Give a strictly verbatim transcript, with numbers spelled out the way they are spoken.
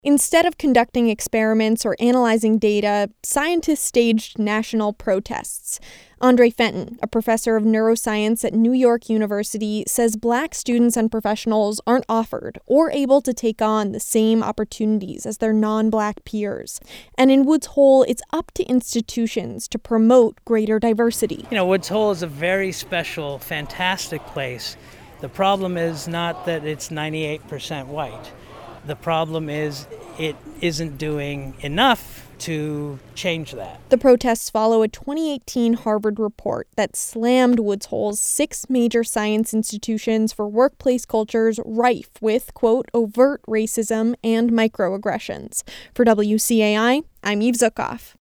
Instead of conducting experiments or analyzing data, scientists staged national protests. Andre Fenton, a professor of neuroscience at New York University, says Black students and professionals aren't offered or able to take on the same opportunities as their non-Black peers. And in Woods Hole, it's up to institutions to promote greater diversity. You know, Woods Hole is a very special, fantastic place. The problem is not that it's ninety-eight percent white. The problem is it isn't doing enough to change that. The protests follow a twenty eighteen Harvard report that slammed Woods Hole's six major science institutions for workplace cultures rife with, quote, overt racism and microaggressions. For W C A I, I'm Eve Zukoff.